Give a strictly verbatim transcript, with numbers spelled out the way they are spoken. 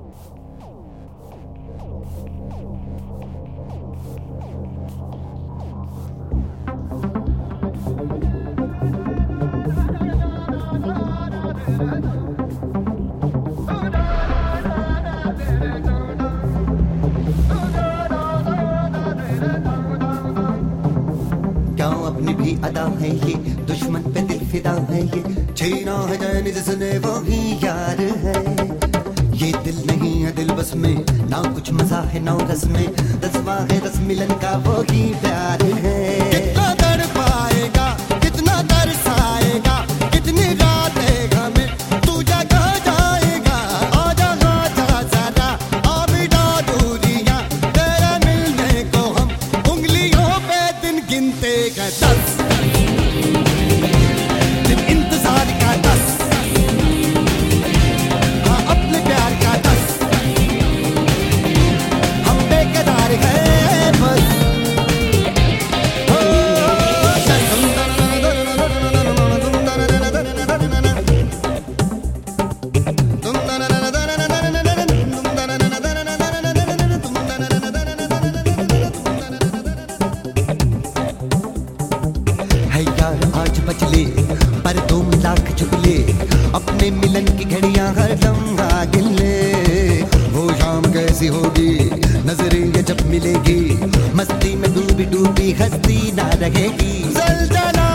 अपनी भी अदा है ये, दुश्मन पे दिल फिदा है ये, छीना है जान जिसने वो ही यार है। ये दिल नहीं है दिल बस में, ना कुछ मजा है ना रस में, रसवा है रस मिलन का वो ही प्यार है। कितना दर्द पाएगा, कितना तरसाएगा, कितनी रातें हमें तू जगा जाएगा। आजा आजा जरा आ मिटा दूरियां, तेरे मिलने को हम उंगलियों पे दिन गिनते गए दस, दिन इंतजार का दस, हाँ अपने प्यार का दस, हम बेकरार हैं बस। आज बचले पर तुम लाख चुगले, अपने मिलन की घड़ियां हर लम्हा गिले। वो शाम कैसी होगी नजरें ये जब मिलेगी, मस्ती में डूबी डूबी हस्ती ना रहेगी। जल जला